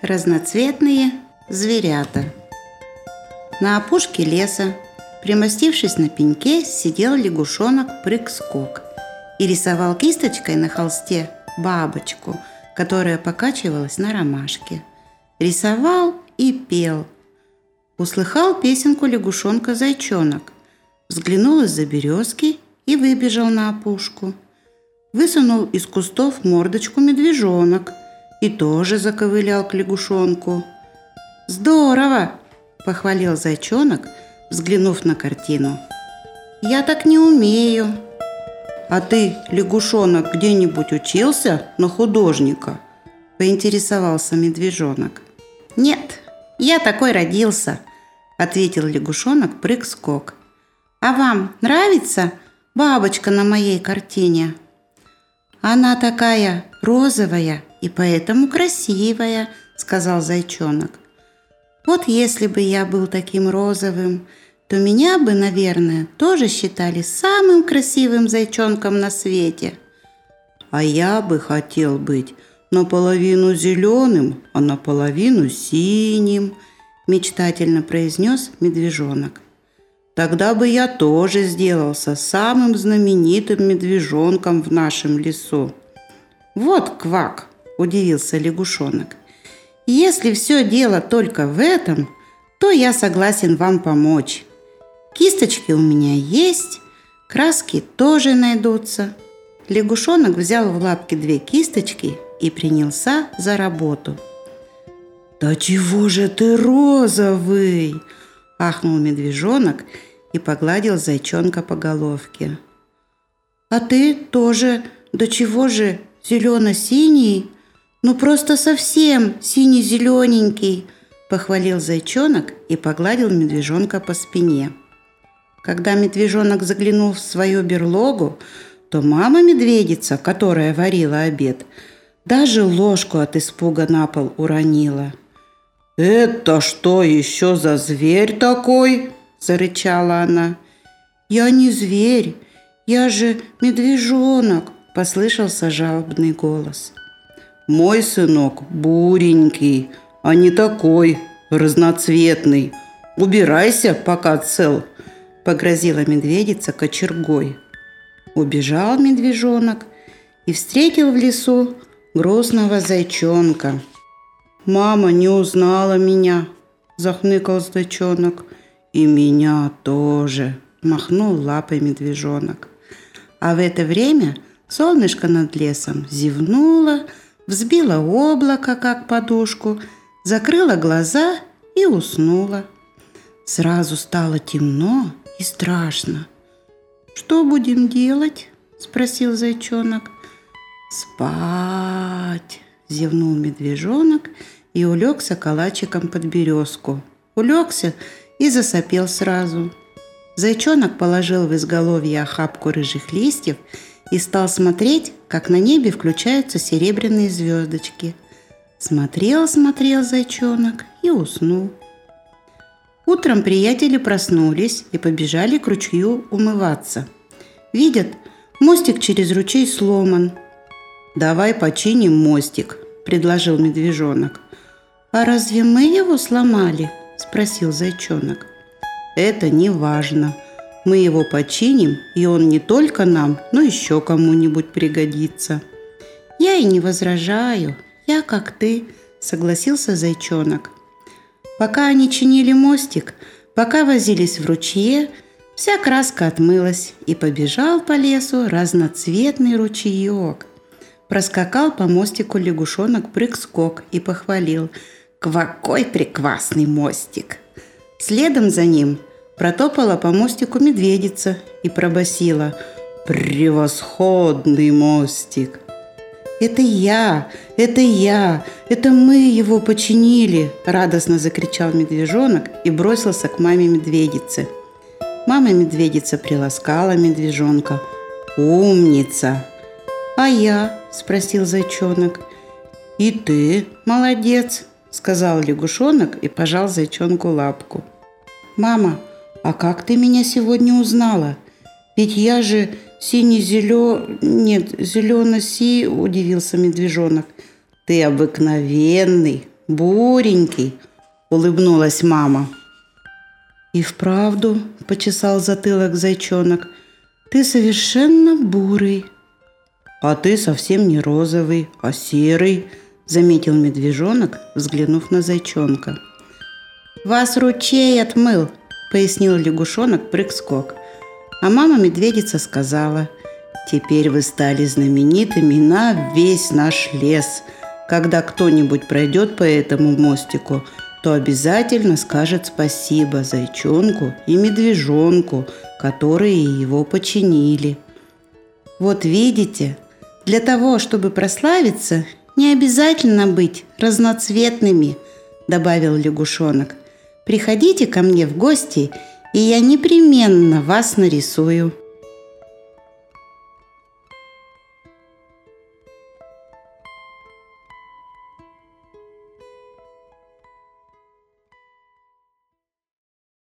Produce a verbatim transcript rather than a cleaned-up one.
Разноцветные зверята. На опушке леса, примостившись на пеньке, сидел лягушонок Прыг-скок и рисовал кисточкой на холсте бабочку, которая покачивалась на ромашке. Рисовал и пел. Услыхал песенку лягушонка зайчонок, взглянул из-за березки и выбежал на опушку. Высунул из кустов мордочку медвежонок и тоже заковылял к лягушонку. «Здорово!» – похвалил зайчонок, взглянув на картину. «Я так не умею». «А ты, лягушонок, где-нибудь учился на художника?» – поинтересовался медвежонок. «Нет, я такой родился», – ответил лягушонок Прыг-скок. «А вам нравится бабочка на моей картине?» «Она такая розовая и поэтому красивая», – сказал зайчонок. «Вот если бы я был таким розовым, то меня бы, наверное, тоже считали самым красивым зайчонком на свете». «А я бы хотел быть наполовину зеленым, а наполовину синим», – мечтательно произнес медвежонок. «Тогда бы я тоже сделался самым знаменитым медвежонком в нашем лесу». «Вот квак!» – удивился лягушонок. «Если все дело только в этом, то я согласен вам помочь. Кисточки у меня есть, краски тоже найдутся». Лягушонок взял в лапки две кисточки и принялся за работу. «Да чего же ты розовый!» – ахнул медвежонок и погладил зайчонка по головке. «А ты тоже, да чего же зелено-синий? Ну просто совсем синий-зелененький!» – похвалил зайчонок и погладил медвежонка по спине. Когда медвежонок заглянул в свою берлогу, то мама-медведица, которая варила обед, даже ложку от испуга на пол уронила. «Это что еще за зверь такой?» – зарычала она. «Я не зверь, я же медвежонок», – послышался жалобный голос. «Мой сынок буренький, а не такой разноцветный. Убирайся, пока цел», – погрозила медведица кочергой. Убежал медвежонок и встретил в лесу грустного зайчонка. «Мама не узнала меня», – захныкал зайчонок. «И меня тоже», – махнул лапой медвежонок. А в это время солнышко над лесом зевнуло, взбило облако, как подушку, закрыло глаза и уснуло. Сразу стало темно и страшно. «Что будем делать?» – спросил зайчонок. «Спать!» – зевнул медвежонок и улегся калачиком под березку. Улегся и засопел сразу. Зайчонок положил в изголовье охапку рыжих листьев и стал смотреть, как на небе включаются серебряные звездочки. Смотрел, смотрел зайчонок и уснул. Утром приятели проснулись и побежали к ручью умываться. Видят, мостик через ручей сломан. «Давай починим мостик», – предложил медвежонок. «А разве мы его сломали?» – спросил зайчонок. «Это не важно. Мы его починим, и он не только нам, но еще кому-нибудь пригодится». «Я и не возражаю. Я как ты», – согласился зайчонок. Пока они чинили мостик, пока возились в ручье, вся краска отмылась, и побежал по лесу разноцветный ручеек. Проскакал по мостику лягушонок Прыг-скок и похвалил: «Какой прекрасный мостик!» Следом за ним протопала по мостику медведица и пробасила: «Превосходный мостик!» «Это я! Это я! Это мы его починили!» – радостно закричал медвежонок и бросился к маме-медведице. Мама-медведица приласкала медвежонка. «Умница!» «А я?» – спросил зайчонок. «И ты молодец!» – сказал лягушонок и пожал зайчонку лапку. «Мама, а как ты меня сегодня узнала? Ведь я же синий-зелё... Нет, зелено-си...» – удивился медвежонок. «Ты обыкновенный!» буренький», – улыбнулась мама. «И вправду», – почесал затылок зайчонок, – «ты совершенно бурый». «А ты совсем не розовый, а серый», – заметил медвежонок, взглянув на зайчонка. «Вас ручей отмыл», – пояснил лягушонок Прыг-скок. А мама медведица сказала: «Теперь вы стали знаменитыми на весь наш лес. Когда кто-нибудь пройдет по этому мостику, то обязательно скажет спасибо зайчонку и медвежонку, которые его починили». «Вот видите, для того, чтобы прославиться, не обязательно быть разноцветными», – добавил лягушонок. «Приходите ко мне в гости, и я непременно вас нарисую».